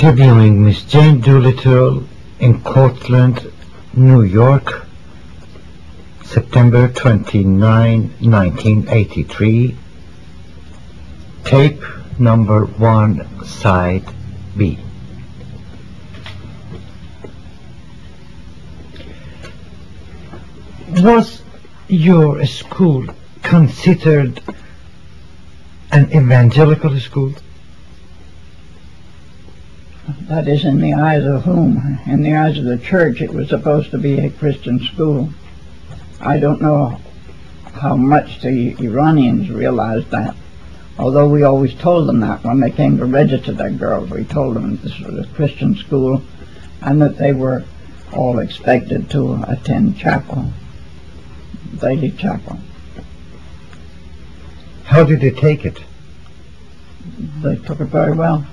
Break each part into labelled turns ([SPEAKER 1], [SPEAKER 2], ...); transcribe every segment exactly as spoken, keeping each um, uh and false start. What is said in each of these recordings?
[SPEAKER 1] interviewing Miss Jane Doolittle in Cortland, New York, September twenty-ninth, nineteen eighty-three, tape number one, side B. Was your school considered an evangelical school?
[SPEAKER 2] That is, in the eyes of whom? In the eyes of the church, it was supposed to be a Christian school. I don't know how much the Iranians realized that, although we always told them that when they came to register their girls. We told them this was a Christian school and that they were all expected to attend chapel, daily chapel.
[SPEAKER 1] How did they take it?
[SPEAKER 2] They took it very well.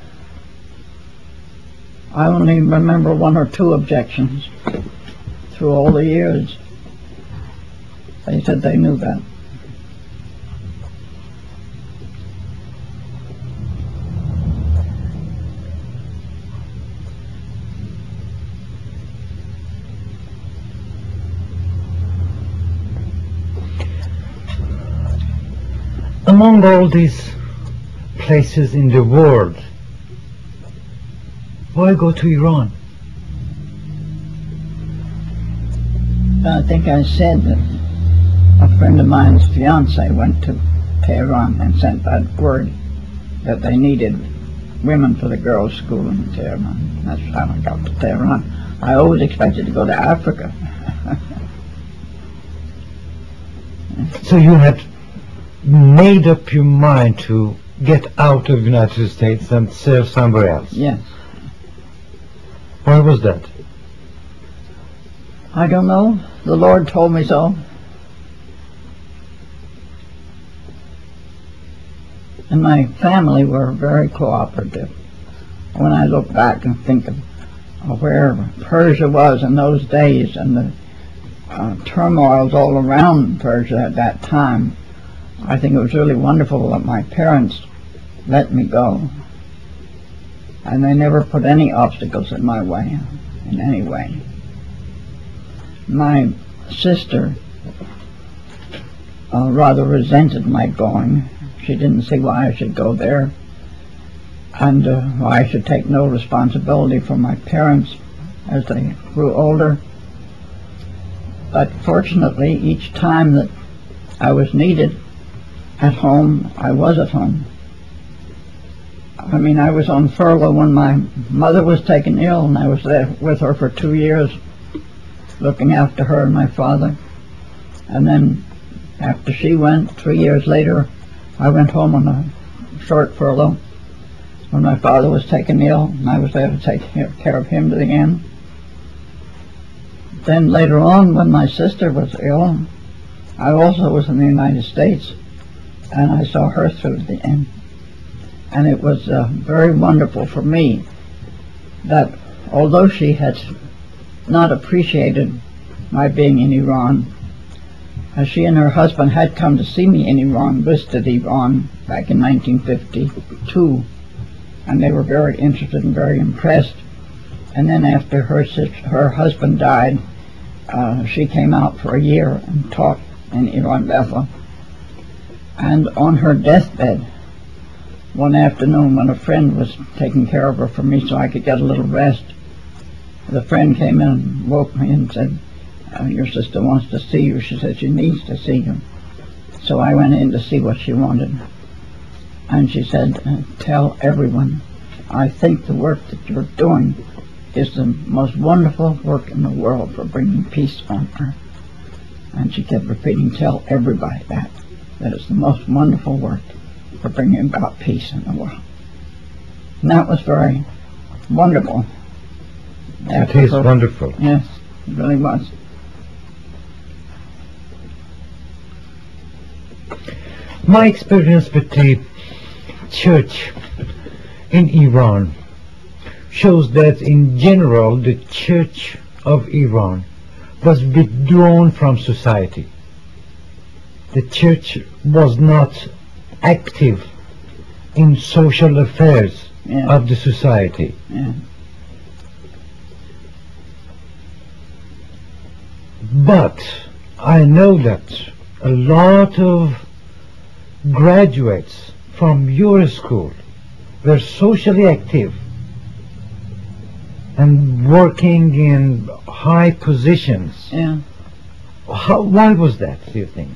[SPEAKER 2] I only remember one or two objections through all the years. They said they knew that.
[SPEAKER 1] Among all these places in the world, why go to Iran?
[SPEAKER 2] I think I said that a friend of mine's fiance went to Tehran and sent that word that they needed women for the girls' school in Tehran. That's how I got to Tehran. I always expected to go to Africa.
[SPEAKER 1] So you had made up your mind to get out of the United States and serve somewhere else?
[SPEAKER 2] Yes.
[SPEAKER 1] Why was that?
[SPEAKER 2] I don't know. The Lord told me so. And my family were very cooperative. When I look back and think of, of where Persia was in those days and the uh, turmoils all around Persia at that time, I think it was really wonderful that my parents let me go. And they never put any obstacles in my way, in any way. My sister uh, rather resented my going. She didn't see why I should go there, and uh, why I should take no responsibility for my parents as they grew older. But fortunately, each time that I was needed at home, I was at home. I mean, I was on furlough when my mother was taken ill, and I was there with her for two years, looking after her and my father. And then, after she went, three years later, I went home on a short furlough when my father was taken ill, and I was there to take care of him to the end. Then later on, when my sister was ill, I also was in the United States, and I saw her through to the end. And it was uh, very wonderful for me that although she had not appreciated my being in Iran, as she and her husband had come to see me in Iran, visited Iran back in nineteen fifty-two, and they were very interested and very impressed. And then after her her husband died, uh, she came out for a year and taught in Iran Bethel. And on her deathbed, one afternoon when a friend was taking care of her for me so I could get a little rest, the friend came in and woke me and said, uh, your sister wants to see you. She said she needs to see you. So I went in to see what she wanted. And she said, uh, tell everyone, I think the work that you're doing is the most wonderful work in the world for bringing peace on earth. And she kept repeating, tell everybody that, that it's the most wonderful work for bringing about peace in the world. And that was very wonderful.
[SPEAKER 1] It is wonderful.
[SPEAKER 2] Yes, it really was.
[SPEAKER 1] My experience with the church in Iran shows that in general the Church of Iran was withdrawn from society. The church was not active in social affairs
[SPEAKER 2] Yeah.
[SPEAKER 1] of the society.
[SPEAKER 2] Yeah.
[SPEAKER 1] But I know that a lot of graduates from your school were socially active and working in high positions.
[SPEAKER 2] Yeah.
[SPEAKER 1] How, why was that, do you think?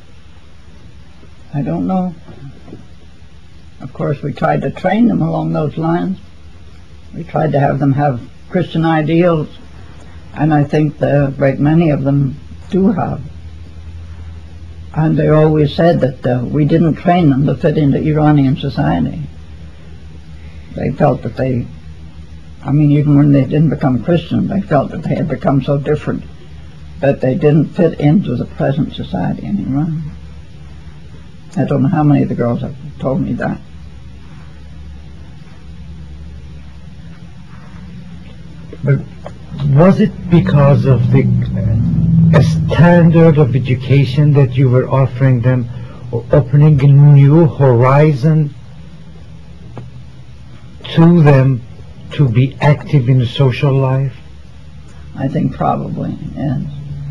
[SPEAKER 2] I don't know. Of course, we tried to train them along those lines. We tried to have them have Christian ideals, and I think the great many of them do have. And they always said that uh, we didn't train them to fit into Iranian society. They felt that they, I mean, even when they didn't become Christian, they felt that they had become so different that they didn't fit into the present society in Iran. I don't know how many of the girls have told me that.
[SPEAKER 1] But was it because of the uh, standard of education that you were offering them, or opening a new horizon to them to be active in the social life?
[SPEAKER 2] I think probably, yes.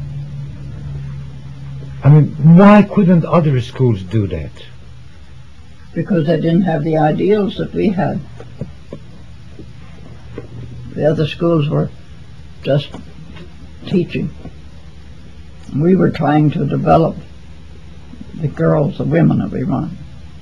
[SPEAKER 1] I mean, why couldn't other schools do that?
[SPEAKER 2] Because they didn't have the ideals that we had. The other schools were just teaching. We were trying to develop the girls, the women of Iran.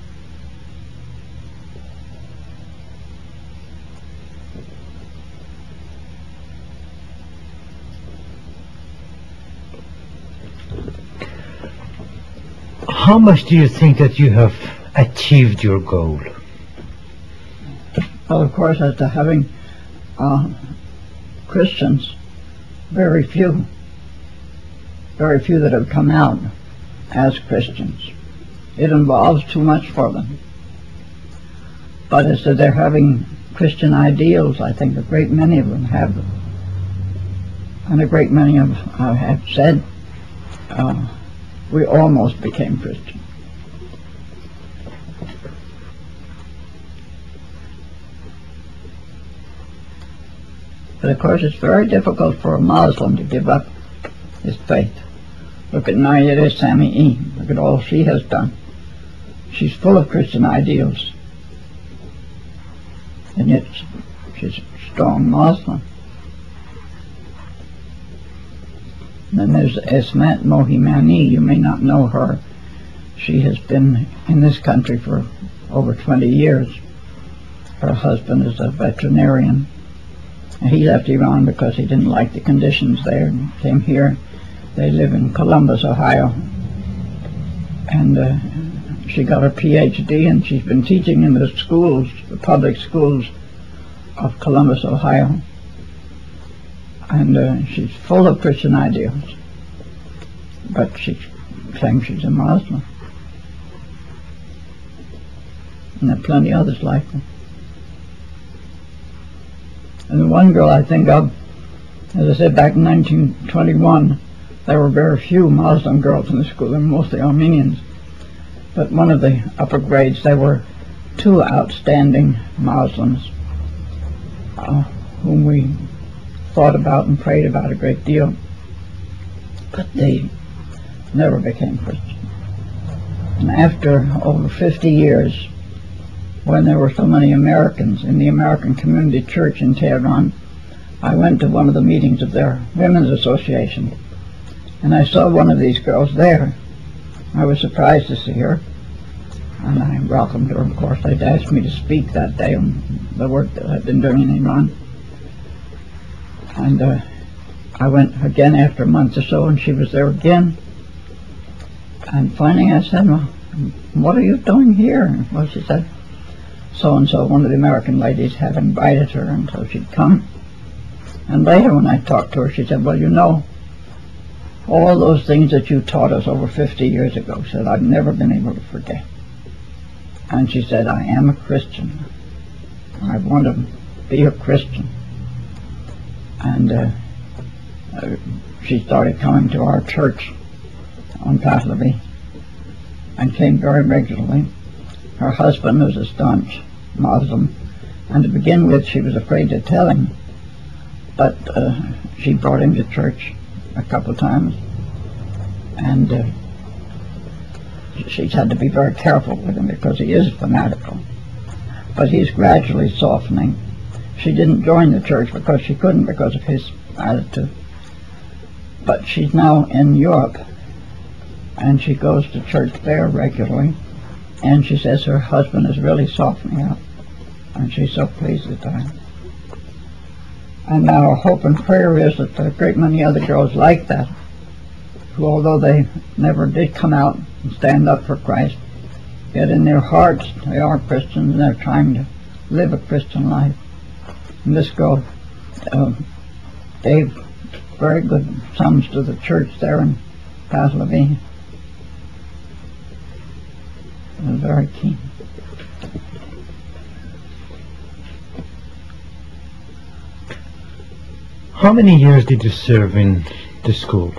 [SPEAKER 1] How much do you think that you have achieved your goal?
[SPEAKER 2] Well, of course, as to having uh, Christians, very few, very few that have come out as Christians. It involves too much for them. But as to their having Christian ideals, I think a great many of them have them. And a great many of them uh, have said, uh, we almost became Christian. But of course it's very difficult for a Muslim to give up his faith. Look at Nayera Sami'i. Look at all she has done. She's full of Christian ideals. And yet she's a strong Muslim. And then there's Esmat Mohimani. You may not know her. She has been in this country for over twenty years. Her husband is a veterinarian. And he left Iran because he didn't like the conditions there and came here. They live in Columbus, Ohio. And uh, she got her P H D and she's been teaching in the schools, the public schools of Columbus, Ohio. And uh, she's full of Christian ideals, but she claims she's a Muslim. And there are plenty others like her. And the one girl I think of, as I said, back in nineteen twenty-one, there were very few Muslim girls in the school. They were mostly Armenians. But one of the upper grades, there were two outstanding Muslims uh, whom we thought about and prayed about a great deal, but they never became Christian. And after over fifty years, when there were so many Americans in the American Community Church in Tehran, I went to one of the meetings of their Women's Association, and I saw one of these girls there. I was surprised to see her, and I welcomed her. Of course, they'd asked me to speak that day on the work that I'd been doing in Iran. And uh, I went again after a month or so, and she was there again. And finally I said, well, what are you doing here? Well, she said, so-and-so, one of the American ladies had invited her, and so she'd come. And later when I talked to her, she said, well, you know, all those things that you taught us over fifty years ago, she said, I've never been able to forget. And she said, I am a Christian. I want to be a Christian. And uh, uh, she started coming to our church on Pahlavi and came very regularly. Her husband was a staunch Muslim, And to begin with, she was afraid to tell him. But uh, she brought him to church a couple of times. And uh, she's had to be very careful with him because he is fanatical. But he's gradually softening. She didn't join the church because she couldn't because of his attitude. But she's now in Europe, and she goes to church there regularly, and she says her husband is really softening up, and she's so pleased with that. And our hope and prayer is that a great many other girls like that, who although they never did come out and stand up for Christ, yet in their hearts they are Christians and they're trying to live a Christian life. And this girl uh, gave very good sums to the church there in Paslavine. It was very keen.
[SPEAKER 1] How many years did you serve in the school?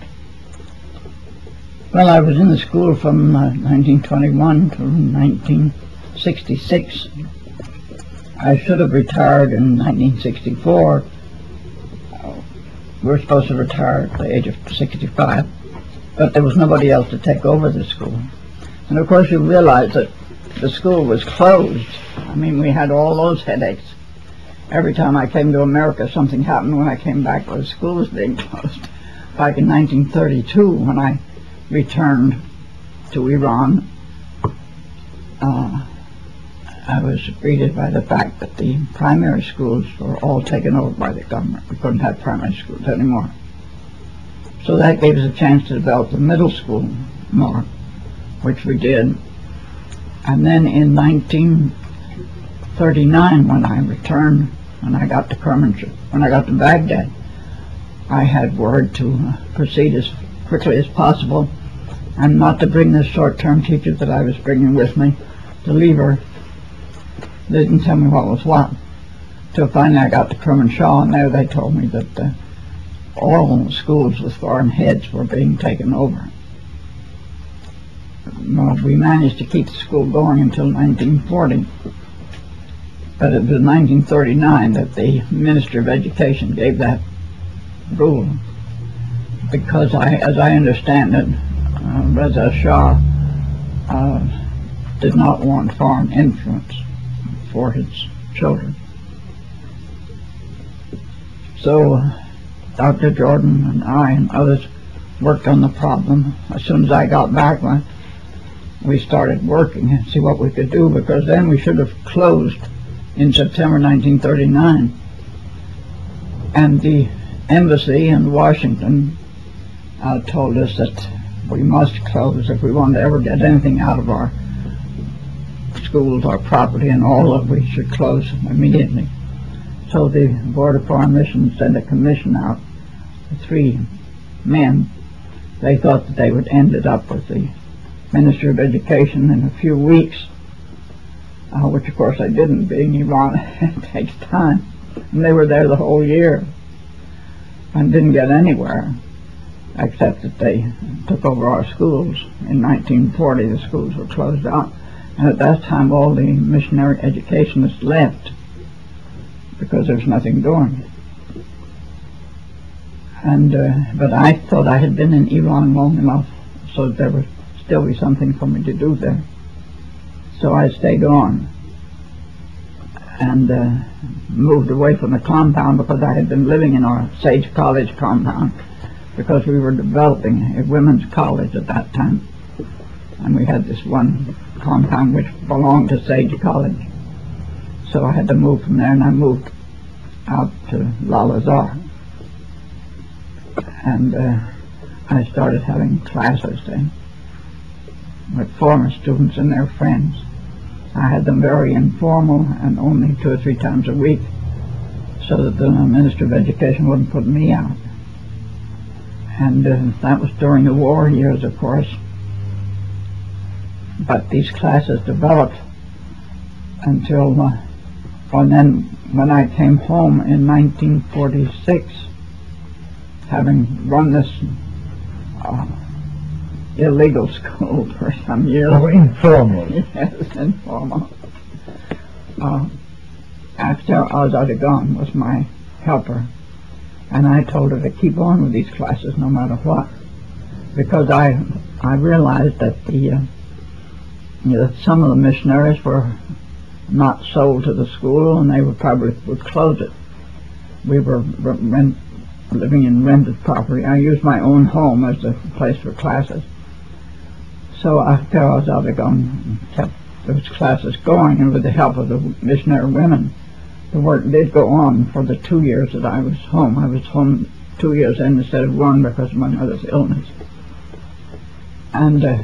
[SPEAKER 2] Well, I was in the school from uh, nineteen twenty-one to nineteen sixty-six. I should have retired in nineteen sixty-four. We were supposed to retire at the age of sixty-five, but there was nobody else to take over the school. And of course you realize that the school was closed. I mean, we had all those headaches. Every time I came to America, something happened when I came back. The school was being closed. Back in nineteen thirty-two, when I returned to Iran, uh, I was greeted by the fact that the primary schools were all taken over by the government. We couldn't have primary schools anymore. So that gave us a chance to develop the middle school more, which we did. And then in nineteen thirty-nine, when I returned, when I got to Kermanshah, when I got to Baghdad, I had word to uh, proceed as quickly as possible and not to bring this short-term teacher that I was bringing with me, to leave her. They didn't tell me what was what. Till finally I got to Kermanshah, and there they told me that uh, all schools with foreign heads were being taken over. Well, we managed to keep the school going until nineteen forty. But it was in nineteen thirty-nine that the Minister of Education gave that rule, because I, as I understand it, uh, Reza Shah uh, did not want foreign influence for his children. So Doctor Jordan and I and others worked on the problem. As soon as I got back, we started working and see what we could do, because then we should have closed in September nineteen thirty-nine. And the embassy in Washington uh, told us that we must close if we want to ever get anything out of our schools, our property, and all of it. We should close immediately. So the Board of Foreign Missions sent a commission out, three men. They thought that they would end it up with the Minister of Education in a few weeks, uh, which of course they didn't, being Iran. It takes time. And they were there the whole year and didn't get anywhere, except that they took over our schools. In nineteen forty, the schools were closed out. And at that time, all the missionary educationists left because there was nothing doing. And uh, but I thought I had been in Iran long enough so that there would still be something for me to do there. So I stayed on and uh, moved away from the compound, because I had been living in our Sage College compound, because we were developing a women's college at that time. And we had this one compound which belonged to Sage College. So I had to move from there, and I moved out to Lal-Azhar. And uh, I started having classes then with former students and their friends. I had them very informal and only two or three times a week, so that the Minister of Education wouldn't put me out. And uh, that was during the war years, of course. But these classes developed until, uh, and then when I came home in nineteen forty-six, having run this uh, illegal school for some years.
[SPEAKER 1] Oh, informal.
[SPEAKER 2] Yes, informal. Uh, Akhtar Azadigan was my helper, and I told her to keep on with these classes no matter what, because I I realized that the uh, you know, some of the missionaries were not sold to the school, and they would probably would close it. We were rent, living in rented property. I used my own home as a place for classes. So after I was out, I kept those classes going, and with the help of the missionary women, the work did go on for the two years that I was home. I was home two years in instead of one because of my mother's illness. And uh,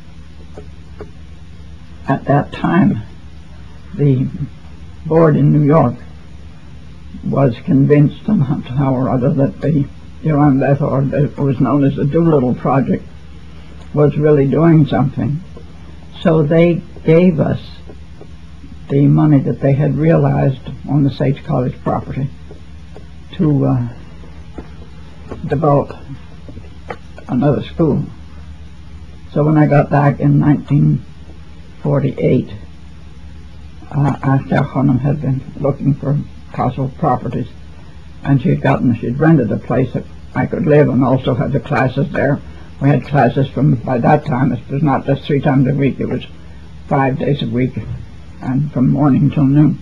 [SPEAKER 2] at that time, the board in New York was convinced somehow or other that the Iran Beth, or it was known as the Doolittle Project, was really doing something. So they gave us the money that they had realized on the Sage College property to uh, develop another school. So when I got back in nineteen forty-eight, uh, Akhtar Khanum had been looking for possible properties, and she had gotten, she'd rented a place that I could live and also had the classes there. We had classes from, by that time, it was not just three times a week, it was five days a week, and from morning till noon.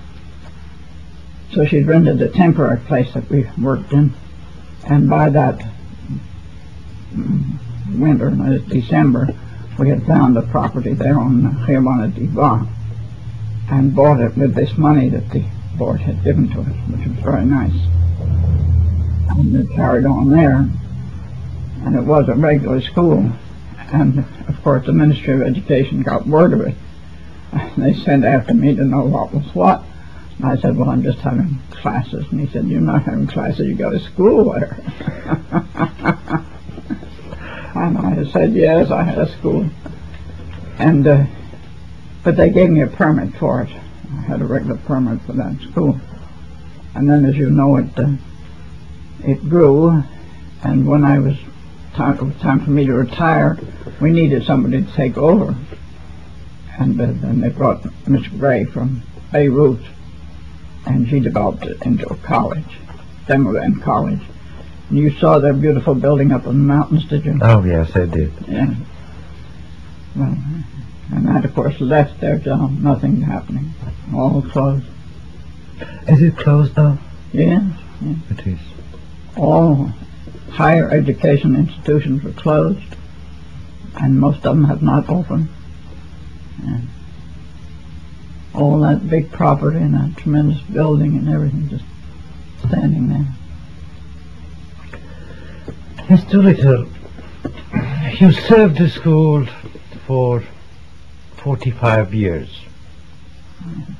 [SPEAKER 2] So she'd rented a temporary place that we worked in, and by that winter, uh, December, we had found a property there on Khayabana Diva and bought it with this money that the board had given to us, which was very nice. And we carried on there, and it was a regular school, and of course the Ministry of Education got word of it. They sent after me to know what was what. And I said, well, I'm just having classes. And he said, you're not having classes, you go to school there. And I said, yes, I had a school. And uh, but they gave me a permit for it. I had a regular permit for that school. And then, as you know, it uh, it grew, and when I was time, it was time for me to retire, we needed somebody to take over. And uh, then they brought Miss Gray from Beirut, and she developed it into a college, Demoran College. And you saw their beautiful building up in the mountains, did you?
[SPEAKER 1] Oh, yes, I did.
[SPEAKER 2] Yeah. Well, and that, of course, left their job, nothing happening, all closed.
[SPEAKER 1] Is it closed now?
[SPEAKER 2] Yes, yes.
[SPEAKER 1] It is.
[SPEAKER 2] All higher education institutions were closed, and most of them have not opened. And all that big property and that tremendous building and everything just standing there.
[SPEAKER 1] Mister Little, you served the school for forty-five years.
[SPEAKER 2] Mm-hmm.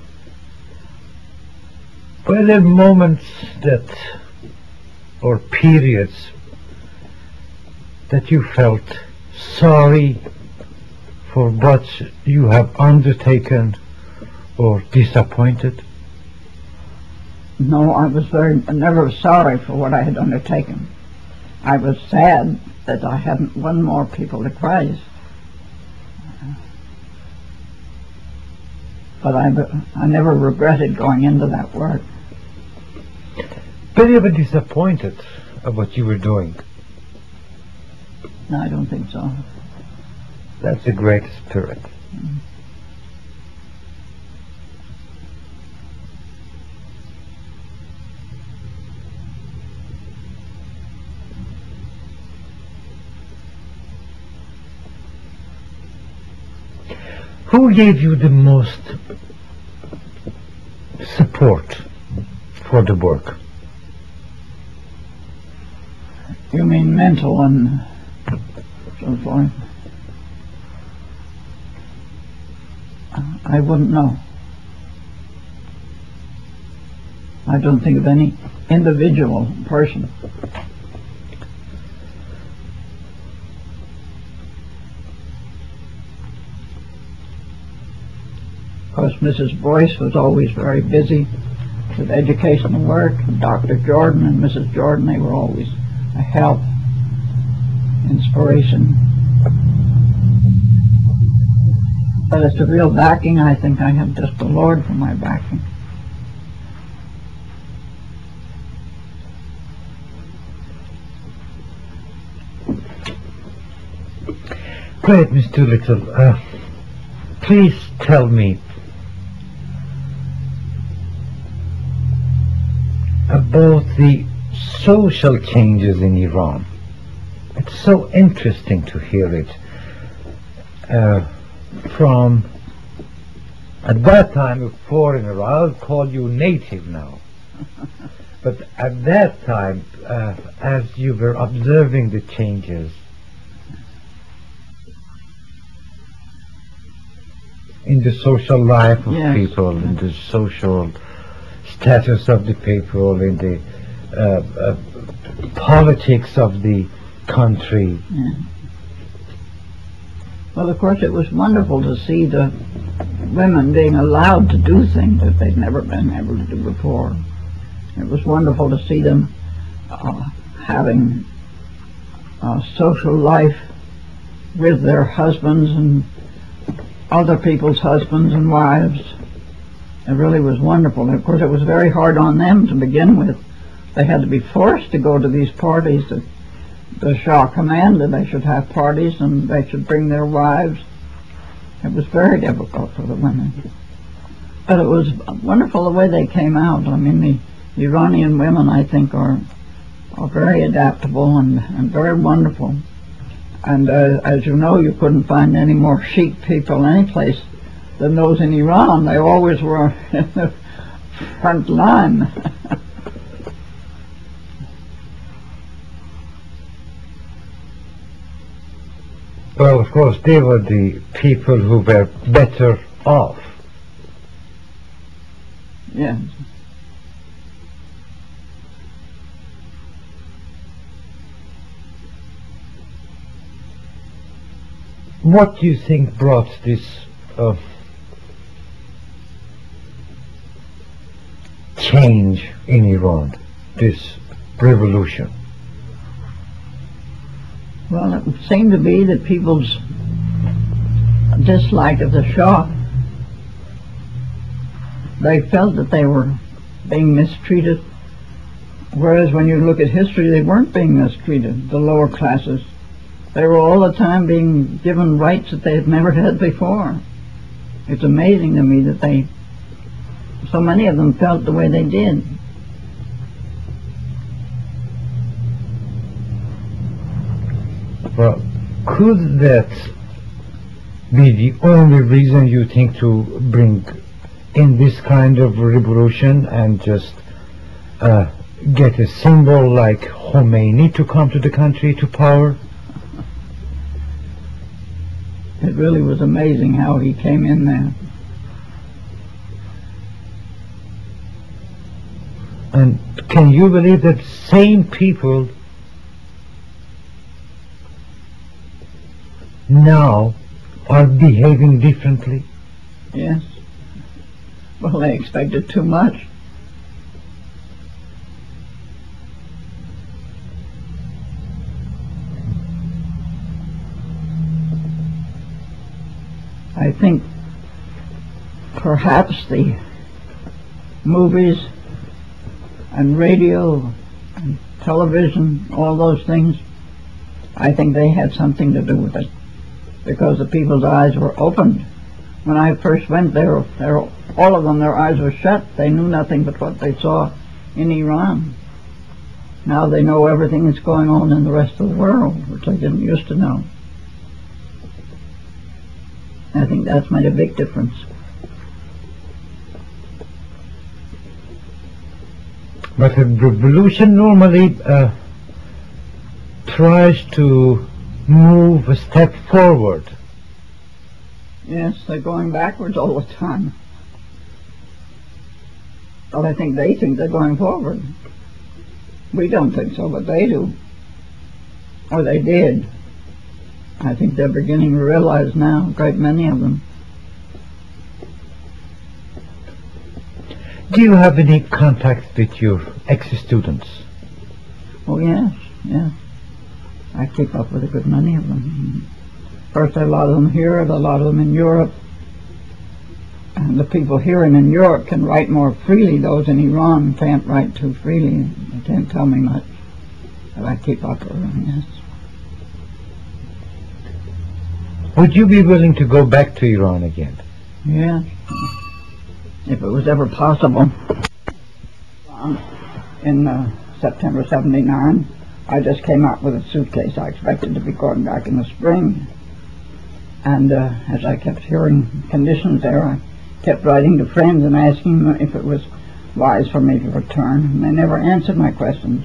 [SPEAKER 1] Were there moments that, or periods, that you felt sorry for what you have undertaken or disappointed?
[SPEAKER 2] No, I was very, never sorry for what I had undertaken. I was sad that I hadn't won more people to Christ. But I, I never regretted going into that work.
[SPEAKER 1] Were you ever disappointed of what you were doing?
[SPEAKER 2] No, I don't think so.
[SPEAKER 1] That's a great spirit.
[SPEAKER 2] Mm-hmm.
[SPEAKER 1] Who gave you the most support for the work?
[SPEAKER 2] You mean mental and so forth? I wouldn't know. I don't think of any individual person. Of course, Missus Boyce was always very busy with educational work. Doctor Jordan and Missus Jordan, they were always a help, inspiration. But as to real backing, I think I have just the Lord for my backing.
[SPEAKER 1] Great, Miss Doolittle. Uh, please tell me about the social changes in Iran. It's so interesting to hear it uh, from, at that time, a foreigner. I'll call you native now. But at that time, uh, as you were observing the changes in the social life of
[SPEAKER 2] Yes.
[SPEAKER 1] people, in the social status of the people, in the uh, uh, politics of the country.
[SPEAKER 2] Yeah. Well, of course, it was wonderful to see the women being allowed to do things that they'd never been able to do before. It was wonderful to see them uh, having a social life with their husbands and other people's husbands and wives. It really was wonderful. And of course, it was very hard on them to begin with. They had to be forced to go to these parties that the Shah commanded they should have parties and they should bring their wives. It was very difficult for the women. But it was wonderful the way they came out. I mean, the Iranian women, I think, are are very adaptable and, and very wonderful. And uh, as you know, you couldn't find any more chic people any place than those in Iran. They always were in the front line.
[SPEAKER 1] Well, of course, they were the people who were better off.
[SPEAKER 2] Yes.
[SPEAKER 1] What do you think brought this uh, change in Iran, this revolution?
[SPEAKER 2] Well, it seemed to be that people's dislike of the Shah, they felt that they were being mistreated, whereas when you look at history, they weren't being mistreated, the lower classes. They were all the time being given rights that they had never had before. It's amazing to me that they, so many of them felt the way they did.
[SPEAKER 1] Well, could that be the only reason you think to bring in this kind of revolution and just uh, get a symbol like Khomeini to come to the country to power?
[SPEAKER 2] It really was amazing how he came in there.
[SPEAKER 1] And can you believe that same people now are behaving differently?
[SPEAKER 2] Yes. Well, they expected too much. I think perhaps the movies and radio and television, all those things, I think they had something to do with it, because the people's eyes were opened. When I first went there, they were, all of them, their eyes were shut. They knew nothing but what they saw in Iran. Now they know everything that's going on in the rest of the world, which they didn't used to know. I think that's made a big difference.
[SPEAKER 1] But a revolution normally uh, tries to move a step forward.
[SPEAKER 2] Yes, they're going backwards all the time. But I think they think they're going forward. We don't think so, but they do. Or they did. I think they're beginning to realize now, a great many of them.
[SPEAKER 1] Do you have any contact with your ex-students?
[SPEAKER 2] Oh, yes, yes. I keep up with a good many of them. First, a lot of them here, and a lot of them in Europe. And the people here and in Europe can write more freely. Those in Iran can't write too freely. They can't tell me much. But I keep up with them, yes.
[SPEAKER 1] Would you be willing to go back to Iran again?
[SPEAKER 2] Yeah, if it was ever possible. Um, in uh, September seventy-nine, I just came out with a suitcase. I expected to be going back in the spring. And uh, as I kept hearing conditions there, I kept writing to friends and asking them if it was wise for me to return. And they never answered my questions.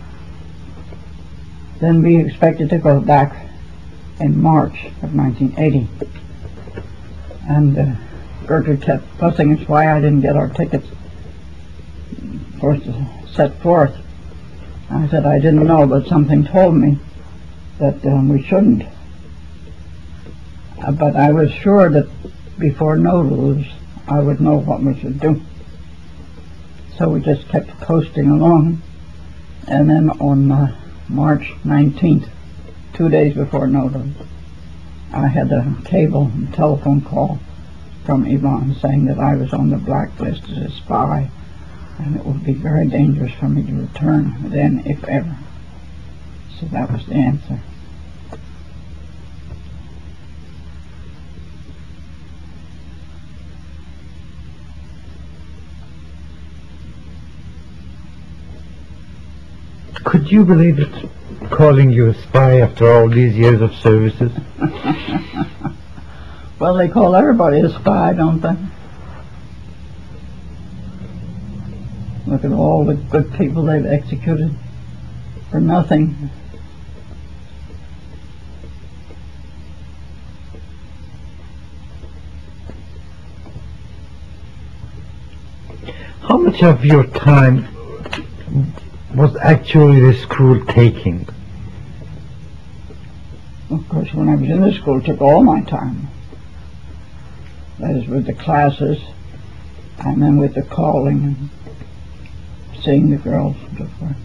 [SPEAKER 2] Then we expected to go back in March of nineteen eighty. And uh, Gertrude kept fussing us why I didn't get our tickets for us to set forth. I said I didn't know, but something told me that um, we shouldn't. Uh, but I was sure that before Nowruz, I would know what we should do. So we just kept coasting along. And then on uh, March nineteenth, two days before Nowruz, I had a cable and telephone call from Iran saying that I was on the blacklist as a spy, and it would be very dangerous for me to return then, if ever. So that was the answer.
[SPEAKER 1] Could you believe it, calling you a spy after all these years of services?
[SPEAKER 2] Well, they call everybody a spy, don't they? Look at all the good people they've executed for nothing.
[SPEAKER 1] How much of your time was actually the school taking?
[SPEAKER 2] Of course, when I was in the school, it took all my time. That is, with the classes, and then with the calling and seeing the girls and so forth.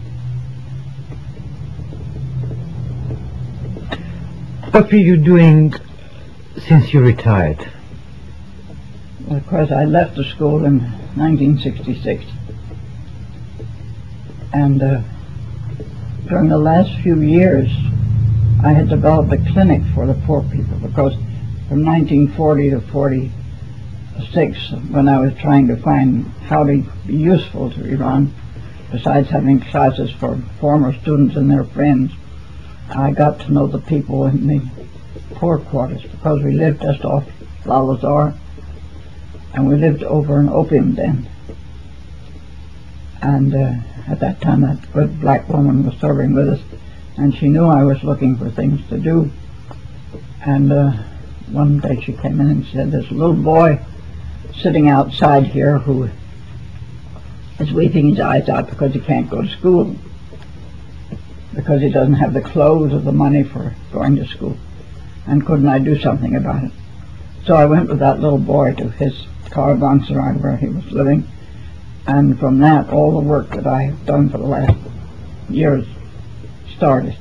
[SPEAKER 1] What were you doing since you retired?
[SPEAKER 2] Well, of course, I left the school in nineteen sixty-six. And uh, during the last few years, I had developed a clinic for the poor people, because from nineteen forty to forty-six, when I was trying to find how to be useful to Iran, besides having classes for former students and their friends, I got to know the people in the poor quarters, because we lived just off Lalazar, and we lived over an opium den. And uh, at that time, that good black woman was serving with us, and she knew I was looking for things to do. And uh, one day she came in and said, "There's a little boy sitting outside here who is weeping his eyes out because he can't go to school, because he doesn't have the clothes or the money for going to school. And couldn't I do something about it?" So I went with that little boy to his caravanserai where he was living. And from that, all the work that I have done for the last years started.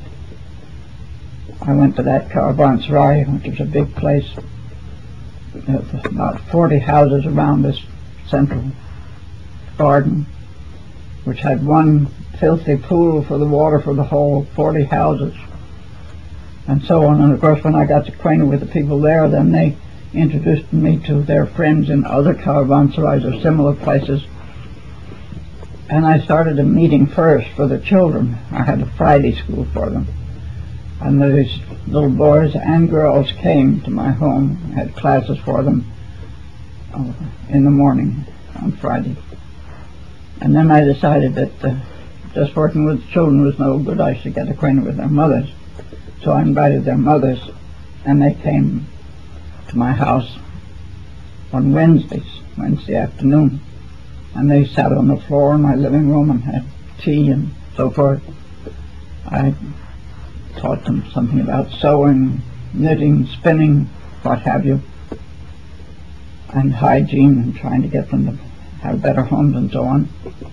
[SPEAKER 2] I went to that caravanserai, which is a big place. There's about forty houses around this central garden, which had one filthy pool for the water for the whole forty houses, and so on. And of course, when I got acquainted with the people there, then they introduced me to their friends in other caravanserais or similar places. And I started a meeting first for the children. I had a Friday school for them. And these little boys and girls came to my home, had classes for them uh, in the morning on Friday. And then I decided that uh, just working with children was no good. I should get acquainted with their mothers. So I invited their mothers, and they came to my house on Wednesdays, Wednesday afternoon. And they sat on the floor in my living room and had tea and so forth. I taught them something about sewing, knitting, spinning, what have you, and hygiene, and trying to get them to have better homes and so on.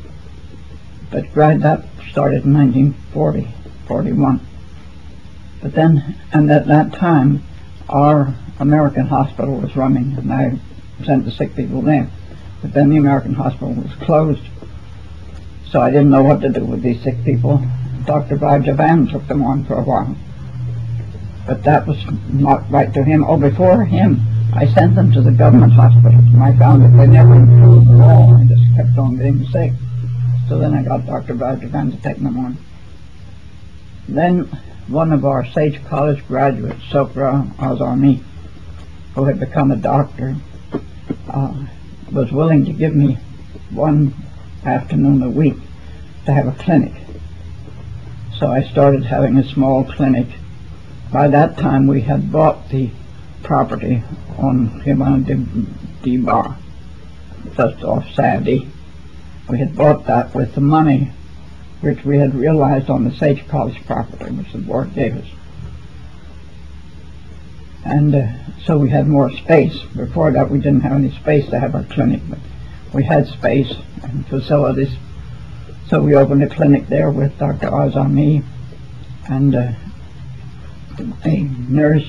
[SPEAKER 2] But right, that started in nineteen forty, forty-one. But then, and at that time, our American hospital was running, and I sent the sick people there. But then the American hospital was closed, so I didn't know what to do with these sick people. Doctor Vajavan took them on for a while. but that was not right to him. Oh, before him, I sent them to the government hospital, and I found that they never improved at all. I just kept on getting sick. So then I got Doctor Badgervan to take them on. Then one of our Sage College graduates, Sokra Azami, who had become a doctor, uh, was willing to give me one afternoon a week to have a clinic. So I started having a small clinic. By that time we had bought the property on Himana Dibar, just off Saadi. We had bought that with the money which we had realized on the Sage College property, which the board gave us. And uh, so we had more space. Before that we didn't have any space to have our clinic, but we had space and facilities. So we opened a clinic there with Doctor Azami and uh, a nurse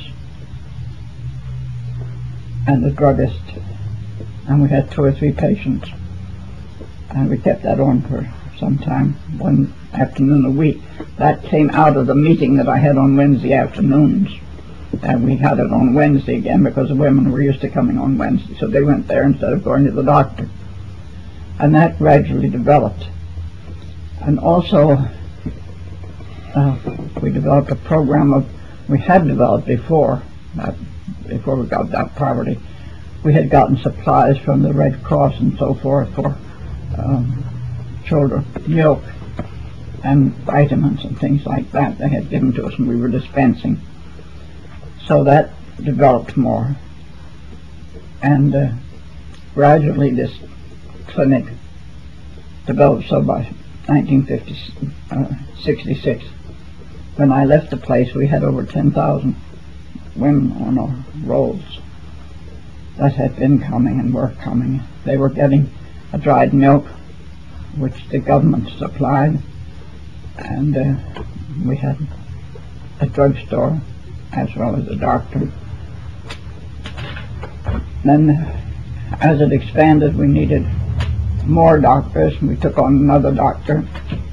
[SPEAKER 2] and a druggist, and we had two or three patients, and we kept that on for some time, one afternoon a week. That came out of the meeting that I had on Wednesday afternoons, and we had it on Wednesday again because the women were used to coming on Wednesday, so they went there instead of going to the doctor. And that gradually developed. And also uh, we developed a program of, we had developed before that, before we got that property, we had gotten supplies from the Red Cross and so forth for um, children, milk and vitamins and things like that they had given to us, and we were dispensing. So that developed more, and uh, gradually this clinic developed. So by nineteen sixty-six, when I left the place, we had over ten thousand women on our rolls that had been coming and were coming. They were getting a dried milk which the government supplied, and uh, we had a drugstore as well as a doctor. Then as it expanded, we needed more doctors, and we took on another doctor.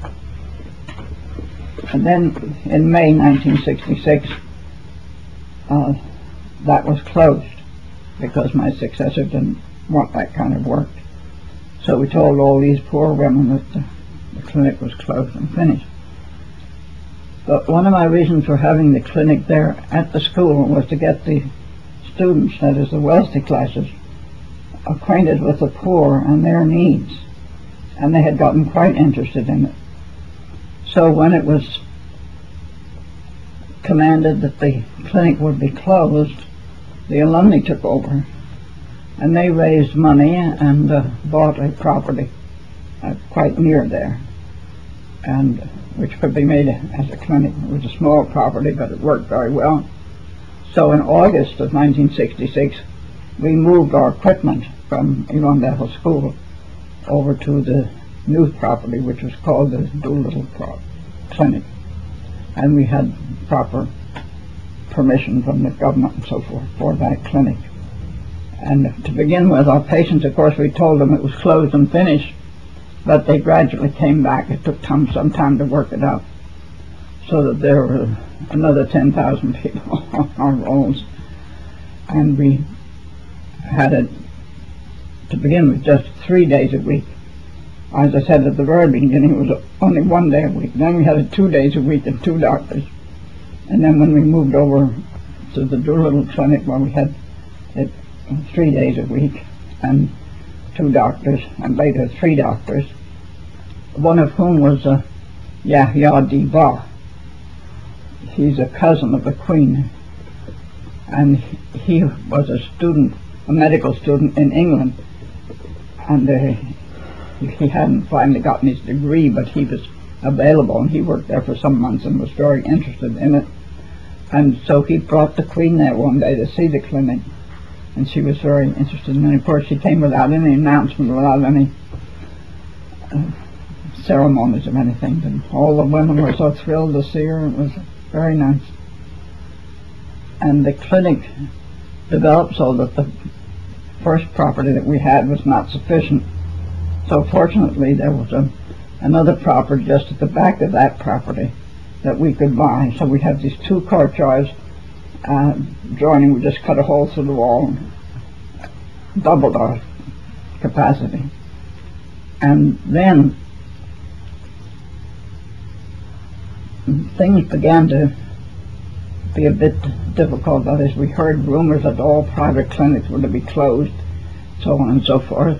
[SPEAKER 2] And then in May nineteen sixty-six, uh, that was closed because my successor didn't want that kind of work. So we told all these poor women that the, the clinic was closed and finished. But one of my reasons for having the clinic there at the school was to get the students, that is the wealthy classes, acquainted with the poor and their needs. And they had gotten quite interested in it. So when it was commanded that the clinic would be closed, the alumni took over, and they raised money and uh, bought a property uh, quite near there, and which could be made as a clinic. It was a small property, but it worked very well. So in August of nineteen sixty-six, we moved our equipment from Irondale School over to the new property, which was called the Doolittle Clinic, and we had proper permission from the government and so forth for that clinic. And to begin with, our patients, of course, we told them it was closed and finished, but they gradually came back. It took time, some time to work it out, so that there were another ten thousand people on our rolls. And we had it, to begin with, just three days a week. As I said at the very beginning, it was only one day a week. Then we had it two days a week and two doctors. And then when we moved over to the Doolittle Clinic, where we had it three days a week and two doctors, and later three doctors, one of whom was uh, Yahya Dibar. He's a cousin of the Queen, and he was a student, a medical student in England, and uh, he hadn't finally gotten his degree, but he was available, and he worked there for some months and was very interested in it. And so he brought the Queen there one day to see the clinic, and she was very interested in it. Of course, she came without any announcement, without any uh, ceremonies of anything, and all the women were so thrilled to see her. It was very nice. And the clinic developed so that the first property that we had was not sufficient. So fortunately, there was a, another property just at the back of that property that we could buy. So we have these two courtyards uh, joining, we just cut a hole through the wall, doubled our capacity. And then things began to be a bit difficult. That is, we heard rumors that all private clinics were to be closed, so on and so forth.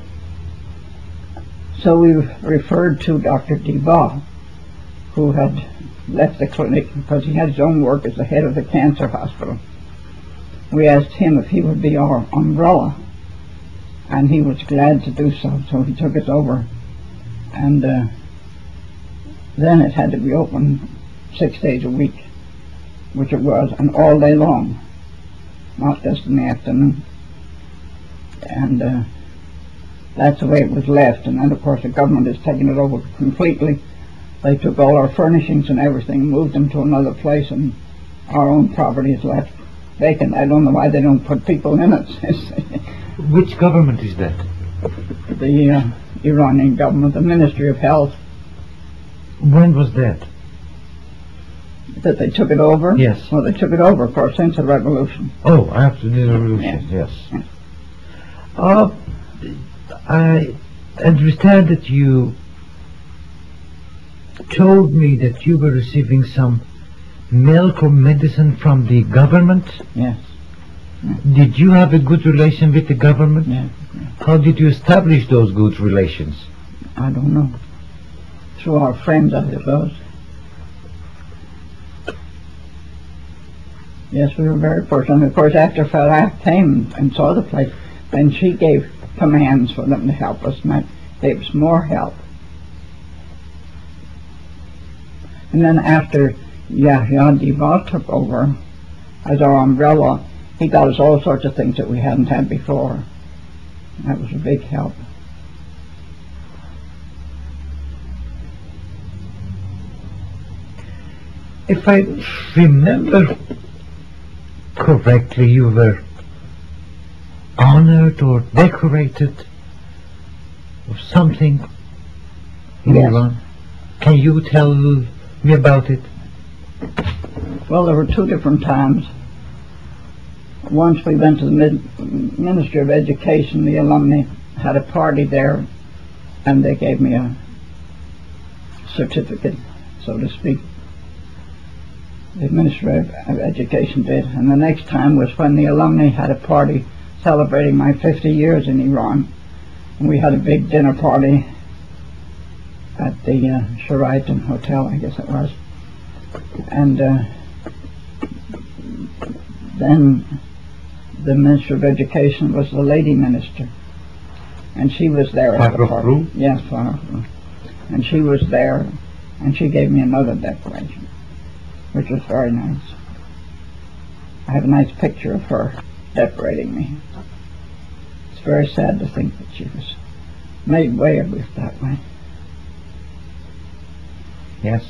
[SPEAKER 2] So we referred to Doctor Duvall, who had left the clinic because he had his own work as the head of the cancer hospital. We asked him if he would be our umbrella, and he was glad to do so, so he took us over. And uh, then it had to be open six days a week, which it was, and all day long, not just in the afternoon. And uh, that's the way it was left. And then, of course, the government has taken it over completely. They took all our furnishings and everything, moved them to another place, and our own property is left vacant. I don't know why they don't put people in it.
[SPEAKER 1] Which government is that?
[SPEAKER 2] The uh, Iranian government, the Ministry of Health.
[SPEAKER 1] When was that?
[SPEAKER 2] That they took it over?
[SPEAKER 1] Yes.
[SPEAKER 2] Well, they took it over, of course, since the revolution.
[SPEAKER 1] Oh, after the revolution,
[SPEAKER 2] yes.
[SPEAKER 1] yes.
[SPEAKER 2] yes.
[SPEAKER 1] Uh, I understand that you told me that you were receiving some milk or medicine from the government.
[SPEAKER 2] Yes. yes.
[SPEAKER 1] Did you have a good relation with the government?
[SPEAKER 2] Yes. yes.
[SPEAKER 1] How did you establish those good relations?
[SPEAKER 2] I don't know. Through our friends, I suppose. Yes, we were very fortunate. Of course, after Farah came and saw the place, then she gave commands for them to help us, and that gave us more help. And then after Yahya Duvall took over as our umbrella, he got us all sorts of things that we hadn't had before. That was a big help.
[SPEAKER 1] If I remember correctly, you were honored or decorated or something in
[SPEAKER 2] Yes.
[SPEAKER 1] Iran. Can you tell me about it?
[SPEAKER 2] Well, there were two different times. Once we went to the Mid- Ministry of Education, the alumni had a party there, and they gave me a certificate, so to speak. The Ministry of Education did. And the next time was when the alumni had a party celebrating my fifty years in Iran. And we had a big dinner party at the uh, Sheraton Hotel, I guess it was. And uh, then the Minister of Education was the lady minister, and she was there at the party. Yes, Farah. And she was there, and she gave me another decoration, which was very nice. I have a nice picture of her decorating me. It's very sad to think that she was made way of it that way.
[SPEAKER 1] Yes.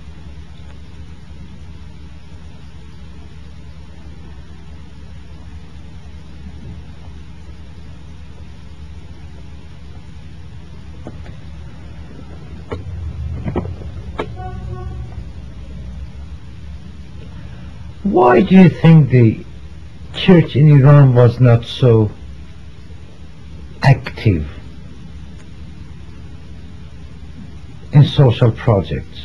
[SPEAKER 1] Why do you think the church in Iran was not so active in social projects?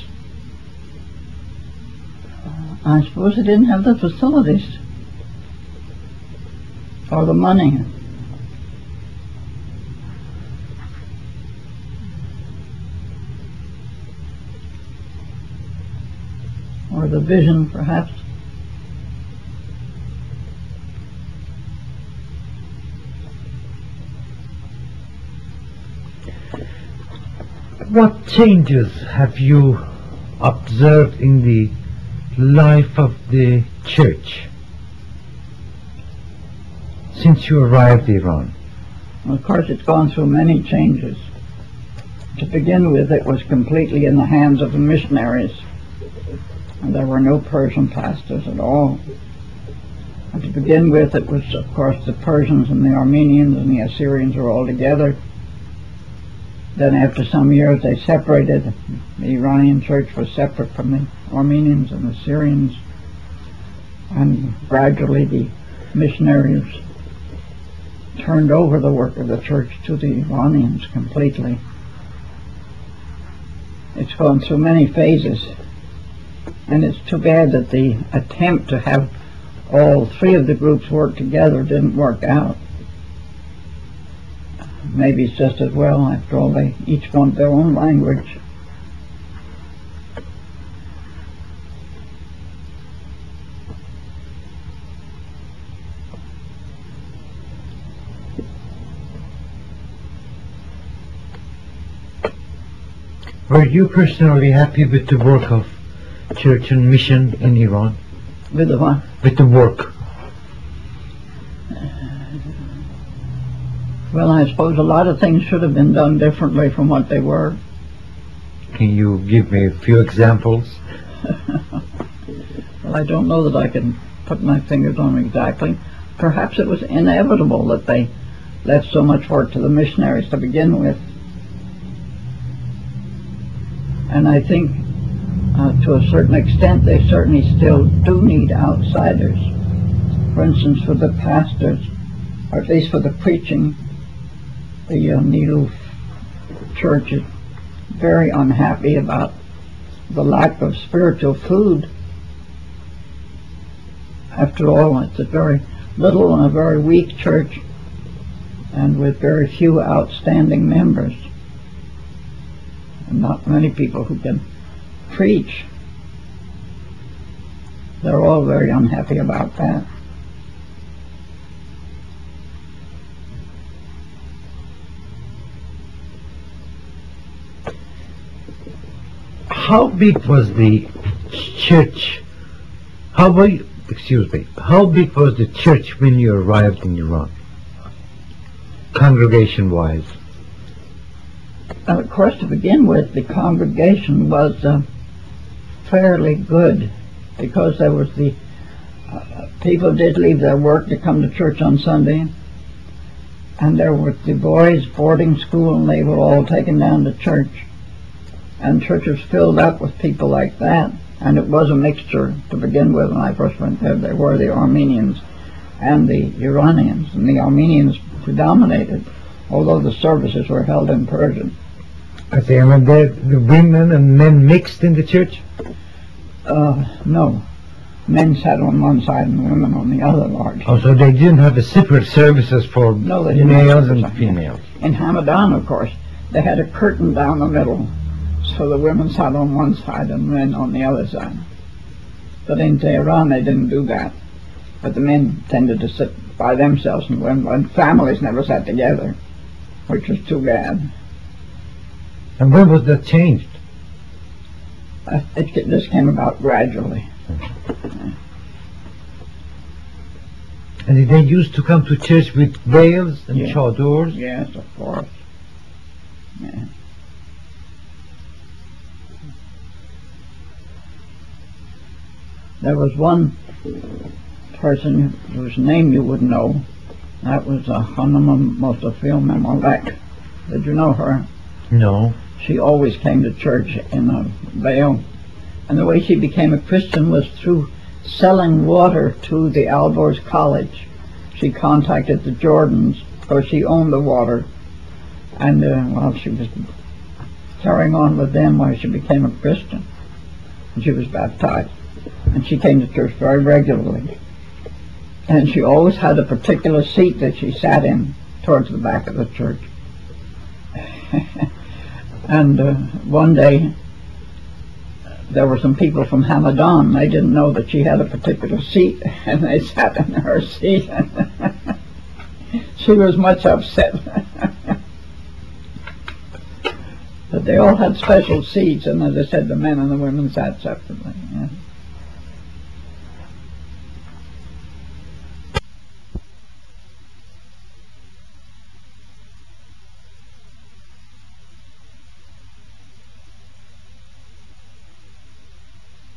[SPEAKER 2] I suppose they didn't have the facilities or the money. Or the vision, perhaps.
[SPEAKER 1] What changes have you observed in the life of the church since you arrived in Iran?
[SPEAKER 2] Well, of course, it's gone through many changes. To begin with, it was completely in the hands of the missionaries, and there were no Persian pastors at all. And to begin with, it was, of course, the Persians and the Armenians and the Assyrians were all together. Then after some years they separated. The Iranian church was separate from the Armenians and the Syrians. And gradually the missionaries turned over the work of the church to the Iranians completely. It's gone through many phases, and it's too bad that the attempt to have all three of the groups work together didn't work out. Maybe it's just as well. After all, they each want their own language.
[SPEAKER 1] Were you personally happy with the work of church and mission in Iran?
[SPEAKER 2] With the what?
[SPEAKER 1] With the work?
[SPEAKER 2] Well, I suppose a lot of things should have been done differently from what they were.
[SPEAKER 1] Can you give me a few examples?
[SPEAKER 2] Well, I don't know that I can put my fingers on exactly. Perhaps it was inevitable that they left so much work to the missionaries to begin with. And I think, uh, to a certain extent, they certainly still do need outsiders. For instance, for the pastors, or at least for the preaching, the uh, Nilu church is very unhappy about the lack of spiritual food. After all, it's a very little and a very weak church, and with very few outstanding members. Not many people who can preach. They're all very unhappy about that.
[SPEAKER 1] How big was the church? How big, excuse me, how big was the church when you arrived in Iran? Congregation-wise?
[SPEAKER 2] And of course, to begin with, the congregation was uh, fairly good, because there was the uh, people did leave their work to come to church on Sunday, and there were the boys' boarding school, and they were all taken down to church, and church was filled up with people like that. And it was a mixture to begin with. When I first went there, there were the Armenians and the Iranians, and the Armenians predominated, although the services were held in Persian.
[SPEAKER 1] I say, and the, the women and men mixed in the church?
[SPEAKER 2] Uh, no. Men sat on one side and women on the other, largely.
[SPEAKER 1] Oh, so they didn't have a separate services for
[SPEAKER 2] no, they didn't
[SPEAKER 1] males and females?
[SPEAKER 2] In Hamadan, of course, they had a curtain down the middle, so the women sat on one side and men on the other side. But in Tehran, they didn't do that. But the men tended to sit by themselves, and women, and families never sat together, which was too bad.
[SPEAKER 1] And when was that changed?
[SPEAKER 2] Uh, it, this came about gradually.
[SPEAKER 1] And did they used to come to church with veils and
[SPEAKER 2] yeah.
[SPEAKER 1] chadors?
[SPEAKER 2] Yes, of course. Yeah. There was one person whose name you would know. That was uh, Hanama Mostafil Memalek. Did you know her?
[SPEAKER 1] No.
[SPEAKER 2] She always came to church in a veil. And the way she became a Christian was through selling water to the Alborz College. She contacted the Jordans, or she owned the water. And uh, well, she was carrying on with them while she became a Christian. And she was baptized. And she came to church very regularly. And she always had a particular seat that she sat in towards the back of the church. And uh, one day, there were some people from Hamadan. They didn't know that she had a particular seat, and they sat in her seat. She was much upset. But they all had special seats, and as I said, the men and the women sat separately.